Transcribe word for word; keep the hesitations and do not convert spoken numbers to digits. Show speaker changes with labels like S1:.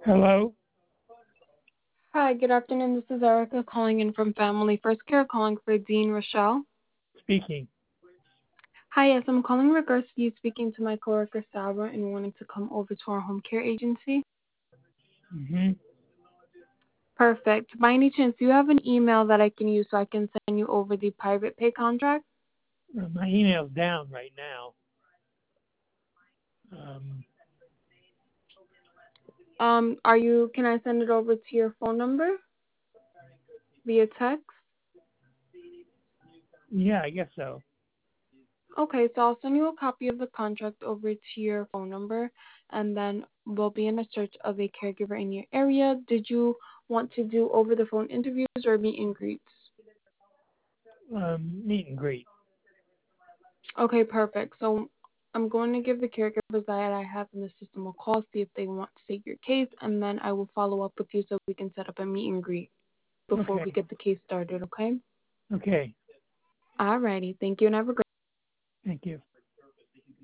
S1: Hello?
S2: Hi, good afternoon. This is Erica calling in from Family First Care, calling for Dean Rochelle.
S1: Speaking.
S2: Hi, yes, I'm calling in regards to you speaking to my coworker Sarah and wanting to come over to our home care agency.
S1: hmm
S2: Perfect. By any chance, do you have an email that I can use so I can send you over the private pay contract?
S1: Uh, my email's down right now. Um,
S2: Um, are you? Can I send it over to your phone number via text?
S1: yeah, I guess so.
S2: Okay, so I'll send you a copy of the contract over to your phone number, and then we'll be in a search of a caregiver in your area. Did you want to do over the phone interviews or meet and greets?
S1: Um, meet and greet.
S2: Okay, perfect. So I'm going to give the caregivers that I have in the system a call, see if they want to take your case, and then I will follow up with you so we can set up a meet and greet before we
S1: Okay.
S2: get the case started, okay?
S1: Okay.
S2: Alrighty, thank you and have a great
S1: Thank you.